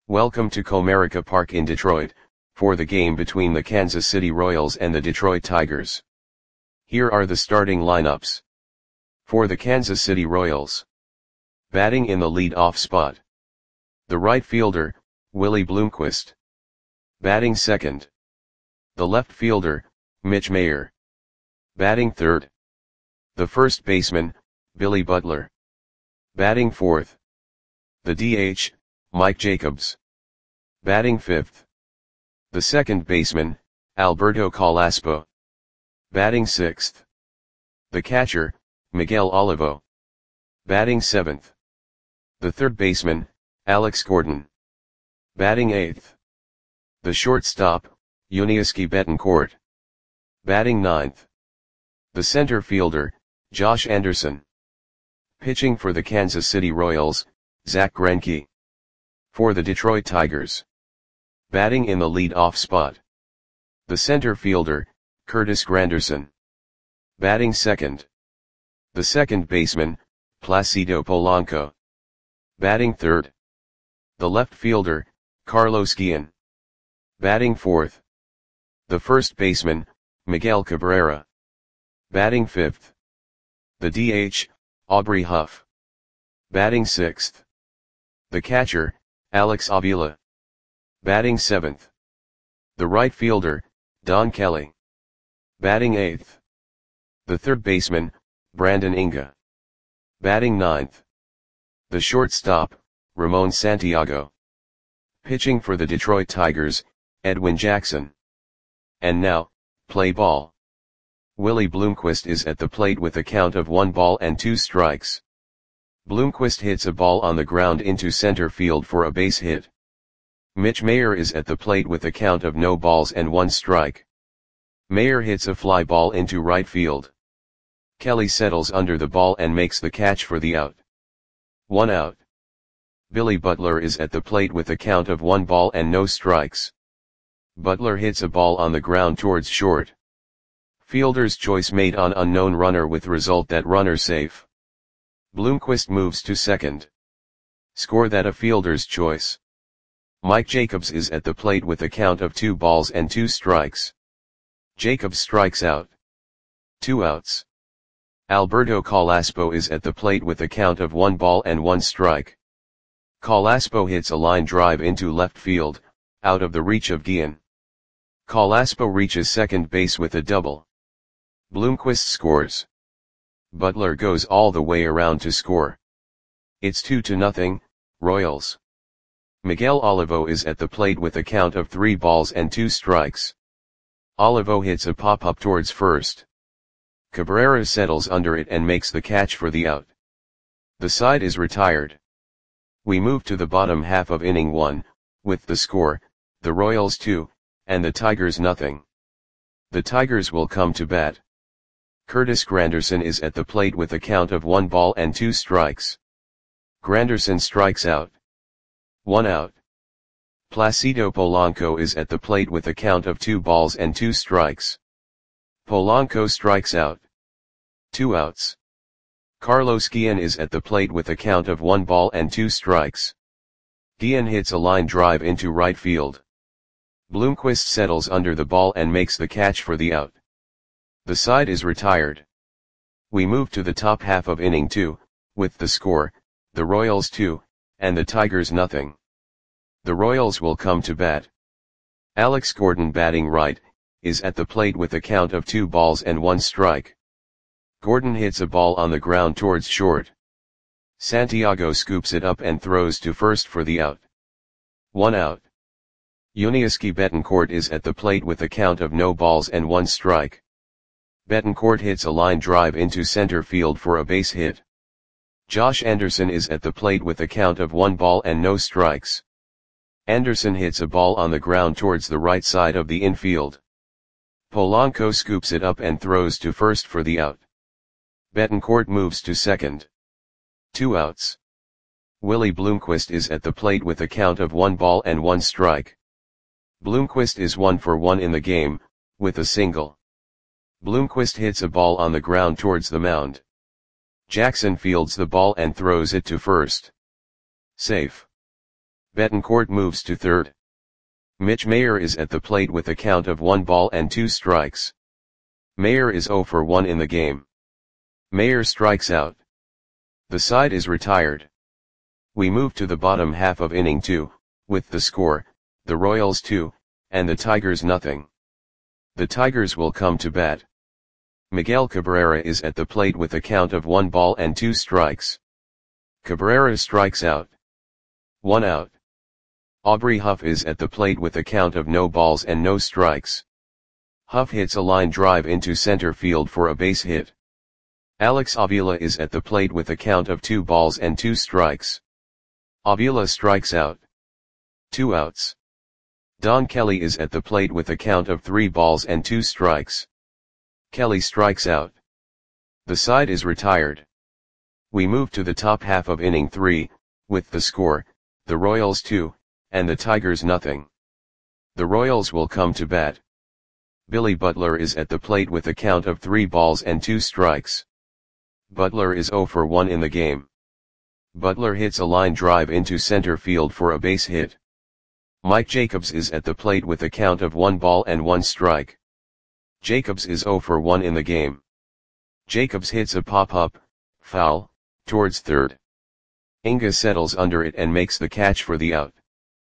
Welcome to Comerica Park in Detroit, for the game between the Kansas City Royals and the Detroit Tigers. Here are the starting lineups. For the Kansas City Royals. Batting in the lead-off spot. The right fielder, Willie Bloomquist. Batting second. The left fielder, Mitch Mayer. Batting third. The first baseman, Billy Butler. Batting fourth. The DH, Mike Jacobs. Batting fifth. The second baseman, Alberto Calaspo. Batting sixth. The catcher, Miguel Olivo. Batting seventh. The third baseman, Alex Gordon. Batting eighth. The shortstop, Yuniesky Betancourt. Batting ninth. The center fielder, Josh Anderson. Pitching for the Kansas City Royals, Zach Greinke. For the Detroit Tigers. Batting in the lead-off spot. The center fielder, Curtis Granderson. Batting second. The second baseman, Placido Polanco. Batting third. The left fielder, Carlos Guillen. Batting fourth. The first baseman, Miguel Cabrera. Batting fifth. The DH, Aubrey Huff. Batting sixth. The catcher, Alex Avila. Batting seventh. The right fielder, Don Kelly. Batting eighth. The third baseman, Brandon Inga. Batting ninth. The shortstop, Ramon Santiago. Pitching for the Detroit Tigers, Edwin Jackson. And now, play ball. Willie Bloomquist is at the plate with a count of 1-2 strikes. Bloomquist hits a ball on the ground into center field for a base hit. Mitch Mayer is at the plate with a count of 0-1 strike. Mayer hits a fly ball into right field. Kelly settles under the ball and makes the catch for the out. 1 out. Billy Butler is at the plate with a count of 1 strikes. Butler hits a ball on the ground towards short. Fielder's choice made on unknown runner with result that runner safe. Bloomquist moves to second. Score that a fielder's choice. Mike Jacobs is at the plate with a count of 2 strikes. Jacobs strikes out. 2 outs. Alberto Calaspo is at the plate with a count of 1 strike. Calaspo hits a line drive into left field, out of the reach of Guillen. Calaspo reaches second base with a double. Bloomquist scores. Butler goes all the way around to score. It's 2-0, Royals. Miguel Olivo is at the plate with a count of 3 strikes. Olivo hits a pop-up towards first. Cabrera settles under it and makes the catch for the out. The side is retired. We move to the bottom half of inning 1, with the score, the Royals 2, and the Tigers 0. The Tigers will come to bat. Curtis Granderson is at the plate with a count of 1-2 strikes. Granderson strikes out. 1 out. Placido Polanco is at the plate with a count of 2 strikes. Polanco strikes out. 2 outs. Carlos Guillen is at the plate with a count of 1-2 strikes. Guillen hits a line drive into right field. Bloomquist settles under the ball and makes the catch for the out. The side is retired. We move to the top half of inning 2, with the score, the Royals 2, and the Tigers 0. The Royals will come to bat. Alex Gordon batting right, is at the plate with a count of 2-1 strike. Gordon hits a ball on the ground towards short. Santiago scoops it up and throws to first for the out. 1 out. Yuniesky Betancourt is at the plate with a count of 0-1 strike. Betancourt hits a line drive into center field for a base hit. Josh Anderson is at the plate with a count of 1-0 strikes. Anderson hits a ball on the ground towards the right side of the infield. Polanco scoops it up and throws to first for the out. Betancourt moves to second. 2 outs. Willie Bloomquist is at the plate with a count of 1-1 strike. Bloomquist is 1 for 1 in the game, with a single. Bloomquist hits a ball on the ground towards the mound. Jackson fields the ball and throws it to first. Safe. Betancourt moves to third. Mitch Mayer is at the plate with a count of 1 ball and 2 strikes. Mayer is 0 for 1 in the game. Mayer strikes out. The side is retired. We move to the bottom half of inning 2, with the score, the Royals 2, and the Tigers nothing. The Tigers will come to bat. Miguel Cabrera is at the plate with a count of 1 ball and 2 strikes. Cabrera strikes out. 1 out. Aubrey Huff is at the plate with a count of no balls and no strikes. Huff hits a line drive into center field for a base hit. Alex Avila is at the plate with a count of 2 balls and 2 strikes. Avila strikes out. 2 outs. Don Kelly is at the plate with a count of 3 balls and 2 strikes. Kelly strikes out. The side is retired. We move to the top half of inning 3, with the score, the Royals 2, and the Tigers nothing. The Royals will come to bat. Billy Butler is at the plate with a count of 3 balls and 2 strikes. Butler is 0 for 1 in the game. Butler hits a line drive into center field for a base hit. Mike Jacobs is at the plate with a count of 1 ball and 1 strike. Jacobs is 0 for 1 in the game. Jacobs hits a pop-up, foul, towards third. Inga settles under it and makes the catch for the out.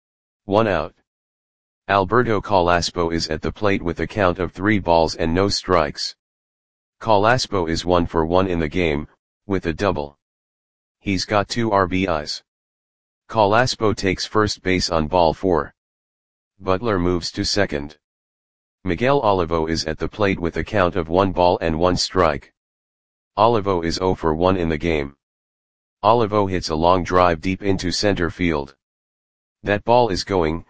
1 out. Alberto Calaspo is at the plate with a count of 3 balls and no strikes. Calaspo is 1 for 1 in the game, with a double. He's got 2 RBIs. Calaspo takes first base on ball 4. Butler moves to second. Miguel Olivo is at the plate with a count of 1 ball and 1 strike. Olivo is 0 for 1 in the game. Olivo hits a long drive deep into center field. That ball is gone.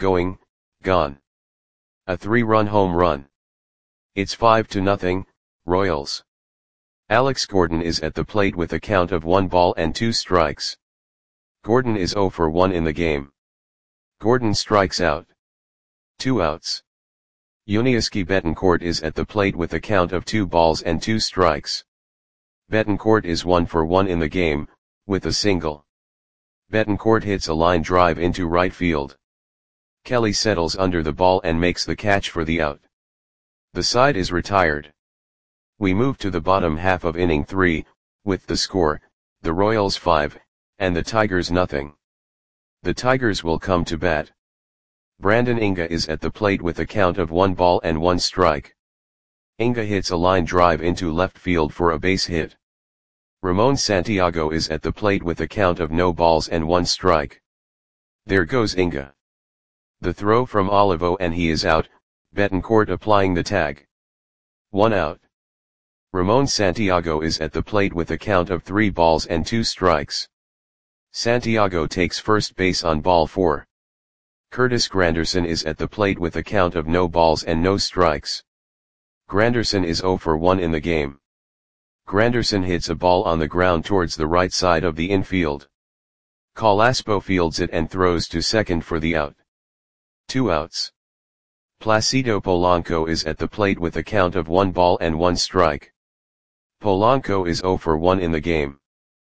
A 3-run home run. It's 5-0, Royals. Alex Gordon is at the plate with a count of 1 ball and 2 strikes. Gordon is 0 for 1 in the game. Gordon strikes out. 2 outs. Yuniesky Betancourt is at the plate with a count of 2 balls and 2 strikes. Betancourt is 1 for 1 in the game, with a single. Betancourt hits a line drive into right field. Kelly settles under the ball and makes the catch for the out. The side is retired. We move to the bottom half of inning 3, with the score, the Royals 5, and the Tigers nothing. The Tigers will come to bat. Brandon Inga is at the plate with a count of 1 ball and 1 strike. Inga hits a line drive into left field for a base hit. Ramon Santiago is at the plate with a count of no balls and 1 strike. There goes Inga. The throw from Olivo and he is out, Betancourt applying the tag. 1 out. Ramon Santiago is at the plate with a count of 3 balls and 2 strikes. Santiago takes first base on ball 4. Curtis Granderson is at the plate with a count of no balls and no strikes. Granderson is 0 for 1 in the game. Granderson hits a ball on the ground towards the right side of the infield. Calaspo fields it and throws to second for the out. 2 outs. Placido Polanco is at the plate with a count of 1 ball and 1 strike. Polanco is 0 for 1 in the game.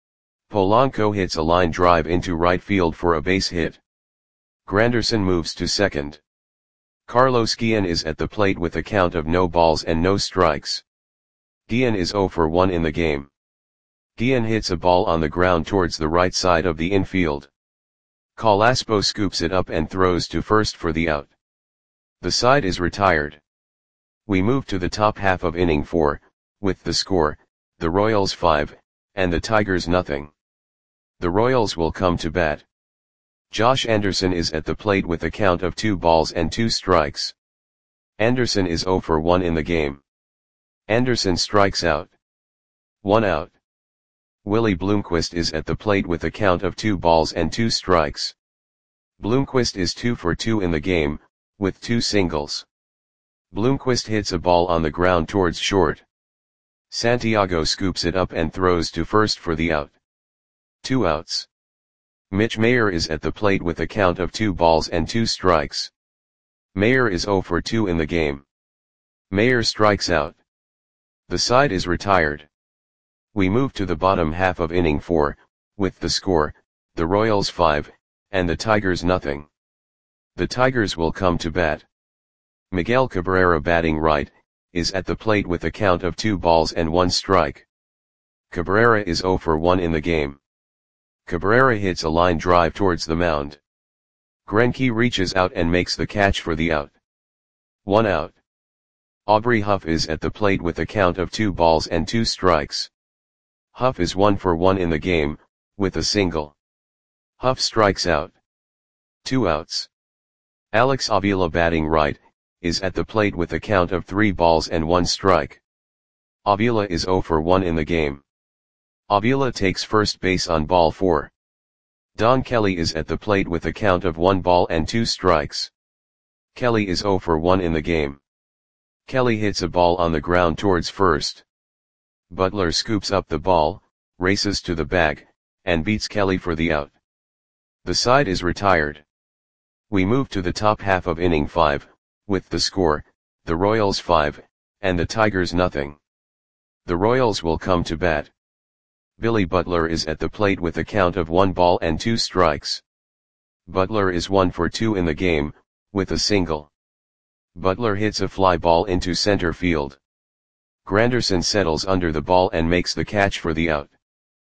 Polanco hits a line drive into right field for a base hit. Granderson moves to second. Carlos Guillen is at the plate with a count of no balls and no strikes. Guillen is 0 for 1 in the game. Guillen hits a ball on the ground towards the right side of the infield. Calaspo scoops it up and throws to first for the out. The side is retired. We move to the top half of inning 4, with the score, the Royals 5, and the Tigers nothing. The Royals will come to bat. Josh Anderson is at the plate with a count of 2 balls and 2 strikes. Anderson is 0 for 1 in the game. Anderson strikes out. 1 out. Willie Bloomquist is at the plate with a count of 2 balls and 2 strikes. Bloomquist is 2 for 2 in the game, with 2 singles. Bloomquist hits a ball on the ground towards short. Santiago scoops it up and throws to first for the out. 2 outs. Mitch Mayer is at the plate with a count of 2 balls and 2 strikes. Mayer is 0 for 2 in the game. Mayer strikes out. The side is retired. We move to the bottom half of inning 4, with the score, the Royals 5, and the Tigers nothing. The Tigers will come to bat. Miguel Cabrera batting right, is at the plate with a count of 2 balls and 1 strike. Cabrera is 0 for 1 in the game. Cabrera hits a line drive towards the mound. Greinke reaches out and makes the catch for the out. 1 out. Aubrey Huff is at the plate with a count of 2 balls and 2 strikes. Huff is 1 for 1 in the game, with a single. Huff strikes out. 2 outs. Alex Avila batting right, is at the plate with a count of 3 balls and 1 strike. Avila is 0 for 1 in the game. Avila takes first base on ball 4. Don Kelly is at the plate with a count of 1 ball and 2 strikes. Kelly is 0 for 1 in the game. Kelly hits a ball on the ground towards first. Butler scoops up the ball, races to the bag, and beats Kelly for the out. The side is retired. We move to the top half of inning 5, with the score, the Royals 5, and the Tigers nothing. The Royals will come to bat. Billy Butler is at the plate with a count of 1 ball and 2 strikes. Butler is 1 for 2 in the game, with a single. Butler hits a fly ball into center field. Granderson settles under the ball and makes the catch for the out.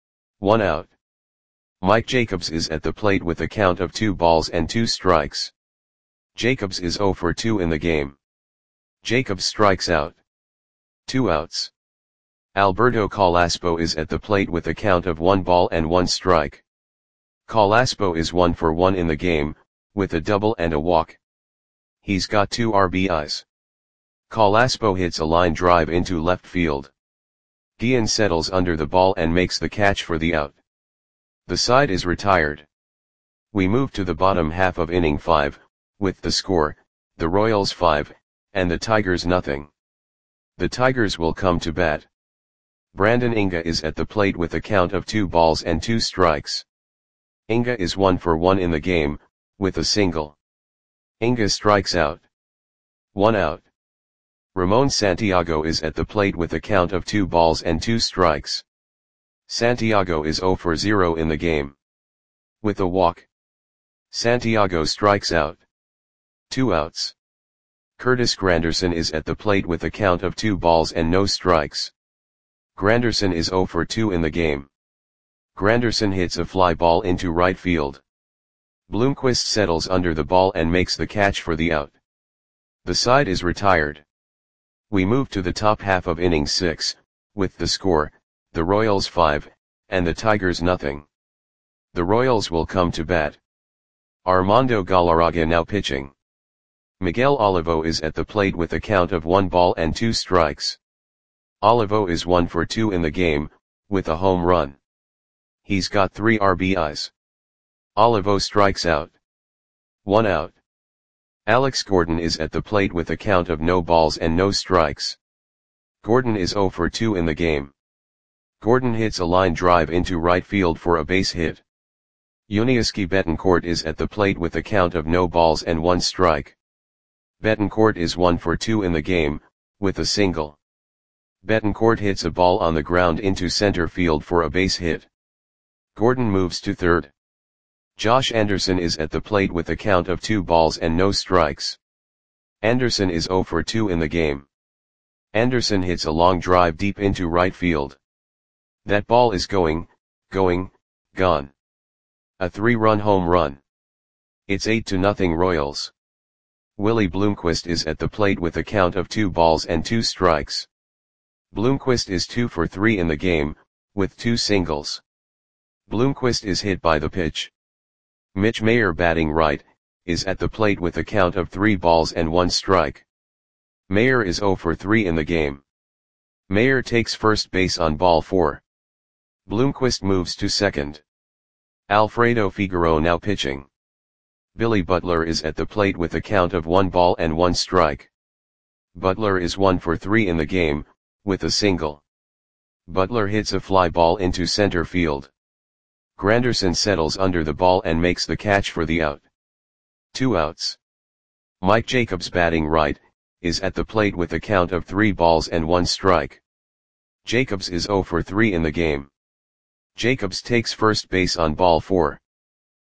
1 out. Mike Jacobs is at the plate with a count of 2 balls and 2 strikes. Jacobs is 0 for 2 in the game. Jacobs strikes out. 2 outs. Alberto Calaspo is at the plate with a count of 1 ball and 1 strike. Calaspo is 1 for 1 in the game, with a double and a walk. He's got 2 RBIs. Calaspo hits a line drive into left field. Guillen settles under the ball and makes the catch for the out. The side is retired. We move to the bottom half of inning 5, with the score, the Royals 5, and the Tigers nothing. The Tigers will come to bat. Brandon Inga is at the plate with a count of 2 balls and 2 strikes. Inga is 1 for 1 in the game, with a single. Inga strikes out. 1 out. Ramon Santiago is at the plate with a count of 2 balls and 2 strikes. Santiago is 0 for 0 in the game. With a walk. Santiago strikes out. 2 outs. Curtis Granderson is at the plate with a count of 2 balls and no strikes. Granderson is 0 for 2 in the game. Granderson hits a fly ball into right field. Bloomquist settles under the ball and makes the catch for the out. The side is retired. We move to the top half of inning 6, with the score, the Royals 5, and the Tigers nothing. The Royals will come to bat. Armando Galarraga now pitching. Miguel Olivo is at the plate with a count of 1 ball and 2 strikes. Olivo is 1 for 2 in the game, with a home run. He's got 3 RBIs. Olivo strikes out. 1 out. Alex Gordon is at the plate with a count of no balls and no strikes. Gordon is 0 for 2 in the game. Gordon hits a line drive into right field for a base hit. Yuniesky Betancourt is at the plate with a count of no balls and 1 strike. Betancourt is 1 for 2 in the game, with a single. Betancourt hits a ball on the ground into center field for a base hit. Gordon moves to third. Josh Anderson is at the plate with a count of 2 balls and no strikes. Anderson is 0 for 2 in the game. Anderson hits a long drive deep into right field. That ball is gone. A 3-run home run. It's 8-0 Royals. Willie Bloomquist is at the plate with a count of 2 balls and 2 strikes. Bloomquist is 2 for 3 in the game, with 2 singles. Bloomquist is hit by the pitch. Mitch Mayer batting right, is at the plate with a count of 3 balls and 1 strike. Mayer is 0 for 3 in the game. Mayer takes first base on ball 4. Bloomquist moves to second. Alfredo Figueroa now pitching. Billy Butler is at the plate with a count of 1 ball and 1 strike. Butler is 1 for 3 in the game, with a single. Butler hits a fly ball into center field. Granderson settles under the ball and makes the catch for the out. 2 outs. Mike Jacobs batting right, is at the plate with a count of 3 balls and 1 strike. Jacobs is 0 for 3 in the game. Jacobs takes first base on ball 4.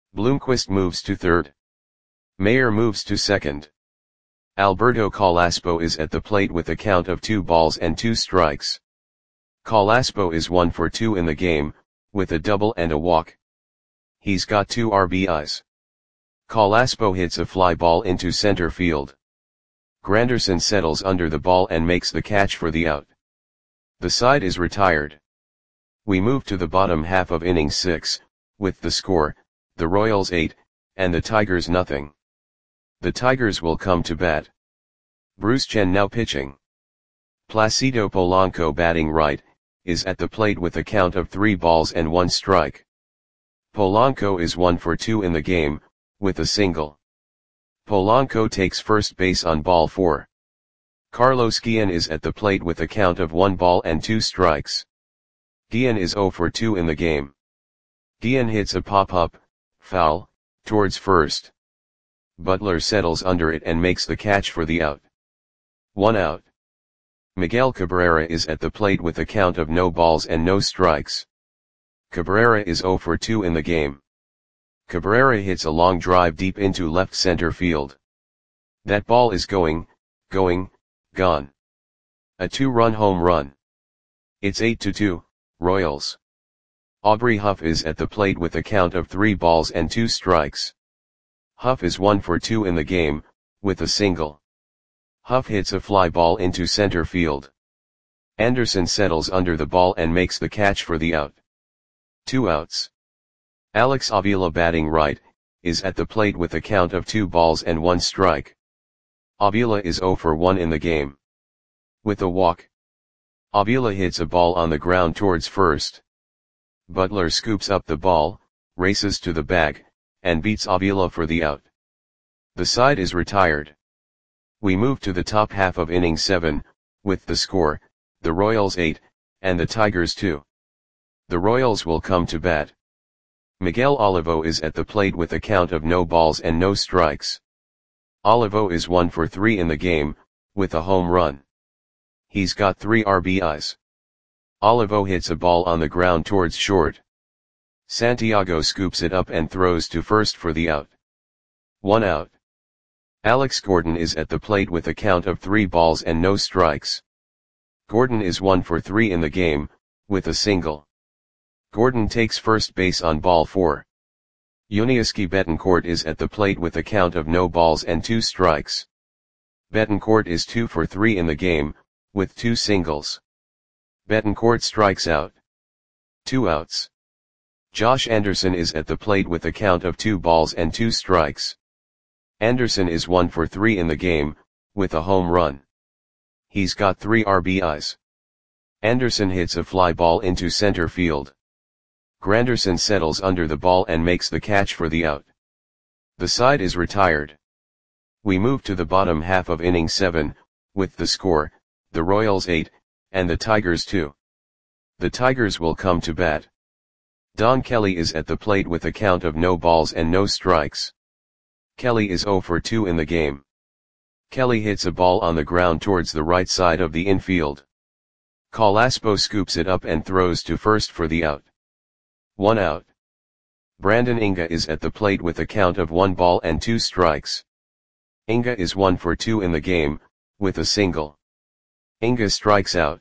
Bloomquist moves to third. Mayer moves to second. Alberto Calaspo is at the plate with a count of 2 balls and 2 strikes. Calaspo is 1 for 2 in the game, with a double and a walk. He's got 2 RBIs. Calaspo hits a fly ball into center field. Granderson settles under the ball and makes the catch for the out. The side is retired. We move to the bottom half of inning 6, with the score, the Royals 8, and the Tigers nothing. The Tigers will come to bat. Bruce Chen now pitching. Placido Polanco batting right, is at the plate with a count of 3 balls and 1 strike. Polanco is 1 for 2 in the game, with a single. Polanco takes first base on ball 4. Carlos Guillen is at the plate with a count of 1 ball and 2 strikes. Guillen is 0 for 2 in the game. Guillen hits a pop-up, foul, towards first. Butler settles under it and makes the catch for the out. 1 out. Miguel Cabrera is at the plate with a count of no balls and no strikes. Cabrera is 0 for 2 in the game. Cabrera hits a long drive deep into left center field. That ball is gone. A 2-run home run. It's 8-2, Royals. Aubrey Huff is at the plate with a count of 3 balls and 2 strikes. Huff is 1 for 2 in the game, with a single. Huff hits a fly ball into center field. Anderson settles under the ball and makes the catch for the out. 2 outs. Alex Avila batting right, is at the plate with a count of 2 balls and 1 strike. Avila is 0 for 1 in the game. With a walk. Avila hits a ball on the ground towards first. Butler scoops up the ball, races to the bag, and beats Avila for the out. The side is retired. We move to the top half of inning 7, with the score, the Royals 8, and the Tigers 2. The Royals will come to bat. Miguel Olivo is at the plate with a count of no balls and no strikes. Olivo is 1 for 3 in the game, with a home run. He's got 3 RBIs. Olivo hits a ball on the ground towards short. Santiago scoops it up and throws to first for the out. 1 out. Alex Gordon is at the plate with a count of 3 balls and no strikes. Gordon is 1 for 3 in the game, with a single. Gordon takes first base on ball 4. Yuniesky Betancourt is at the plate with a count of no balls and 2 strikes. Betancourt is 2 for 3 in the game, with 2 singles. Betancourt strikes out. 2 outs. Josh Anderson is at the plate with a count of 2 balls and 2 strikes. Anderson is 1 for 3 in the game, with a home run. He's got 3 RBIs. Anderson hits a fly ball into center field. Granderson settles under the ball and makes the catch for the out. The side is retired. We move to the bottom half of inning 7, with the score, the Royals 8, and the Tigers 2. The Tigers will come to bat. Don Kelly is at the plate with a count of no balls and no strikes. Kelly is 0 for 2 in the game. Kelly hits a ball on the ground towards the right side of the infield. Calaspo scoops it up and throws to first for the out. 1 out. Brandon Inga is at the plate with a count of 1 ball and 2 strikes. Inga is 1 for 2 in the game, with a single. Inga strikes out.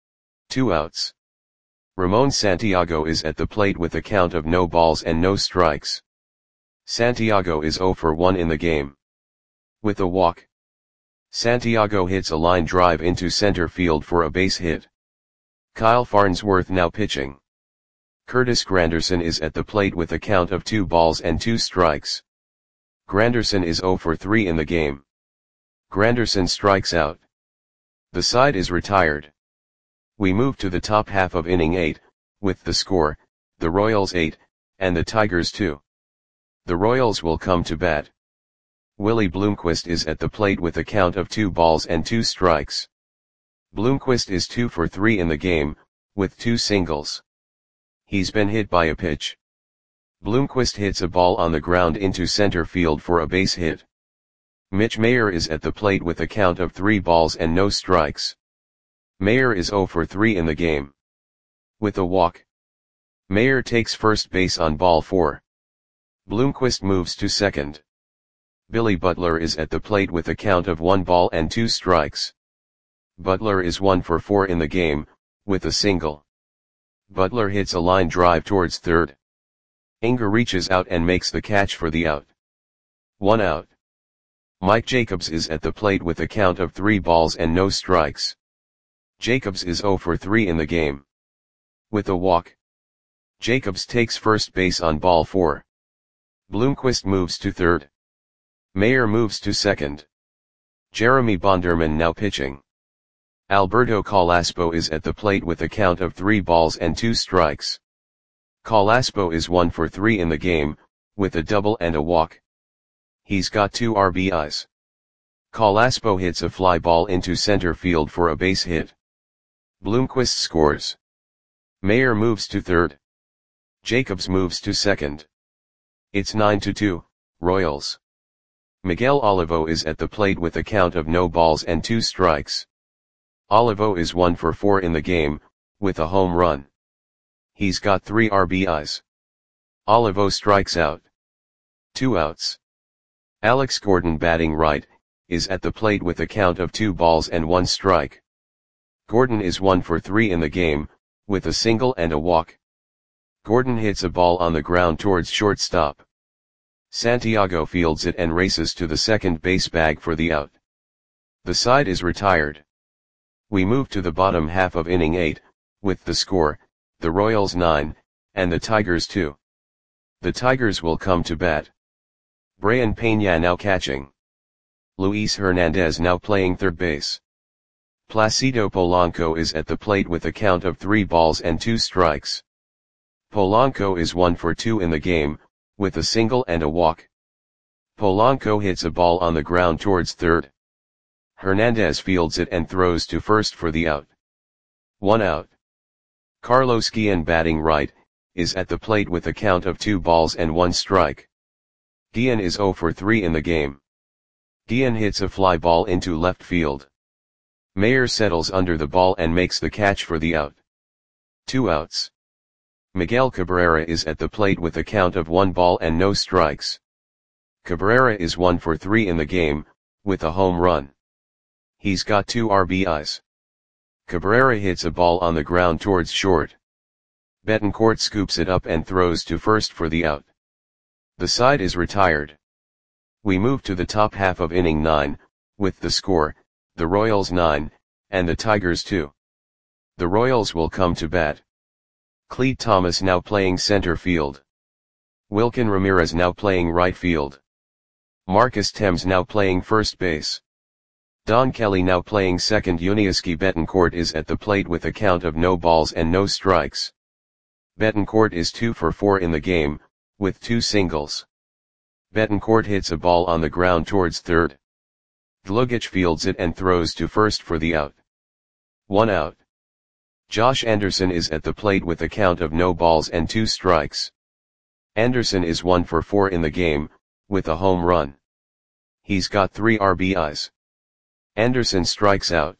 2 outs. Ramon Santiago is at the plate with a count of no balls and no strikes. Santiago is 0 for 1 in the game. With a walk. Santiago hits a line drive into center field for a base hit. Kyle Farnsworth now pitching. Curtis Granderson is at the plate with a count of 2 balls and 2 strikes. Granderson is 0 for 3 in the game. Granderson strikes out. The side is retired. We move to the top half of inning 8, with the score, the Royals 8, and the Tigers 2. The Royals will come to bat. Willie Bloomquist is at the plate with a count of 2 balls and 2 strikes. Bloomquist is 2 for 3 in the game, with 2 singles. He's been hit by a pitch. Bloomquist hits a ball on the ground into center field for a base hit. Mitch Mayer is at the plate with a count of 3 balls and no strikes. Mayer is 0 for 3 in the game. With a walk. Mayer takes first base on ball 4. Bloomquist moves to second. Billy Butler is at the plate with a count of 1 ball and 2 strikes. Butler is 1 for 4 in the game, with a single. Butler hits a line drive towards third. Inger reaches out and makes the catch for the out. 1 out. Mike Jacobs is at the plate with a count of 3 balls and no strikes. Jacobs is 0 for 3 in the game. With a walk. Jacobs takes first base on ball 4. Bloomquist moves to third. Mayer moves to second. Jeremy Bonderman now pitching. Alberto Calaspo is at the plate with a count of 3 balls and 2 strikes. Calaspo is 1 for 3 in the game, with a double and a walk. He's got 2 RBIs. Calaspo hits a fly ball into center field for a base hit. Bloomquist scores. Mayer moves to third. Jacobs moves to second. It's 9-2, Royals. Miguel Olivo is at the plate with a count of no balls and 2 strikes. Olivo is 1 for 4 in the game, with a home run. He's got 3 RBIs. Olivo strikes out. 2 outs. Alex Gordon, batting right, is at the plate with a count of 2 balls and 1 strike. Gordon is 1 for 3 in the game, with a single and a walk. Gordon hits a ball on the ground towards shortstop. Santiago fields it and races to the second base bag for the out. The side is retired. We move to the bottom half of inning 8, with the score, the Royals 9, and the Tigers 2. The Tigers will come to bat. Brian Peña now catching. Luis Hernandez now playing third base. Placido Polanco is at the plate with a count of 3 balls and 2 strikes. Polanco is 1 for 2 in the game, with a single and a walk. Polanco hits a ball on the ground towards third. Hernandez fields it and throws to first for the out. 1 out. Carlos Guillen, batting right, is at the plate with a count of 2 balls and 1 strike. Guillen is 0 for 3 in the game. Guillen hits a fly ball into left field. Mayer settles under the ball and makes the catch for the out. 2 outs. Miguel Cabrera is at the plate with a count of 1 ball and no strikes. Cabrera is 1 for 3 in the game, with a home run. He's got 2 RBIs. Cabrera hits a ball on the ground towards short. Betancourt scoops it up and throws to first for the out. The side is retired. We move to the top half of inning 9, with the score, the Royals 9, and the Tigers 2. The Royals will come to bat. Clete Thomas now playing center field. Wilkin Ramirez now playing right field. Marcus Thames now playing first base. Don Kelly now playing second. Yuniesky Betancourt is at the plate with a count of no balls and no strikes. Betancourt is 2 for 4 in the game, with 2 singles. Betancourt hits a ball on the ground towards third. Dlugic fields it and throws to first for the out. 1 out. Josh Anderson is at the plate with a count of no balls and 2 strikes. Anderson is 1 for 4 in the game, with a home run. He's got 3 RBIs. Anderson strikes out.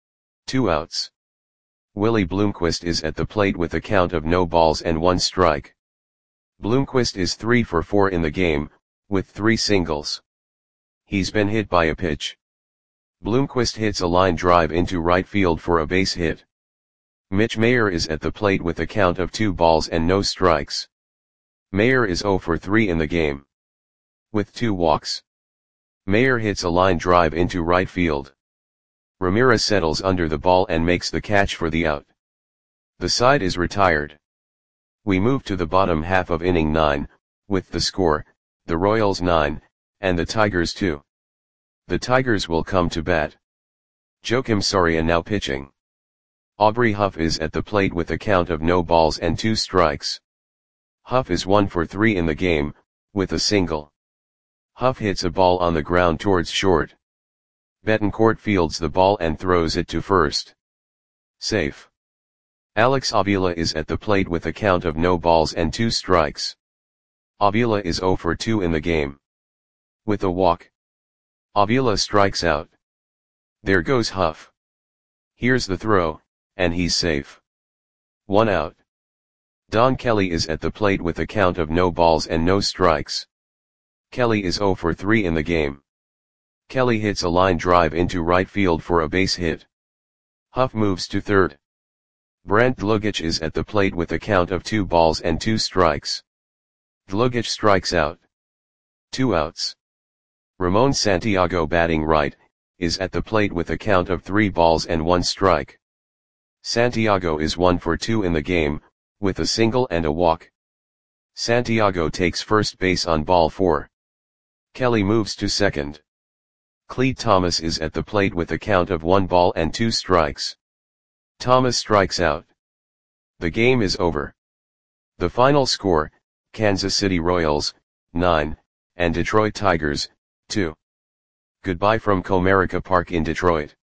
2 outs. Willie Bloomquist is at the plate with a count of no balls and 1 strike. Bloomquist is 3 for 4 in the game, with 3 singles. He's been hit by a pitch. Bloomquist hits a line drive into right field for a base hit. Mitch Mayer is at the plate with a count of 2 balls and no strikes. Mayer is 0 for 3 in the game. With 2 walks. Mayer hits a line drive into right field. Ramirez settles under the ball and makes the catch for the out. The side is retired. We move to the bottom half of inning 9, with the score, the Royals 9, and the Tigers 2. The Tigers will come to bat. Joakim Soria now pitching. Aubrey Huff is at the plate with a count of no balls and 2 strikes. Huff is 1 for 3 in the game, with a single. Huff hits a ball on the ground towards short. Betancourt fields the ball and throws it to first. Safe. Alex Avila is at the plate with a count of no balls and 2 strikes. Avila is 0 for 2 in the game. With a walk. Avila strikes out. There goes Huff. Here's the throw, and he's safe. 1 out. Don Kelly is at the plate with a count of no balls and no strikes. Kelly is 0 for 3 in the game. Kelly hits a line drive into right field for a base hit. Huff moves to third. Brandt Dlugic is at the plate with a count of 2 balls and 2 strikes. Dlugic strikes out. 2 outs. Ramon Santiago, batting right, is at the plate with a count of 3 balls and 1 strike. Santiago is 1 for 2 in the game, with a single and a walk. Santiago takes first base on ball 4. Kelly moves to second. Clete Thomas is at the plate with a count of 1 ball and 2 strikes. Thomas strikes out. The game is over. The final score, Kansas City Royals, 9, and Detroit Tigers, 2. Goodbye from Comerica Park in Detroit.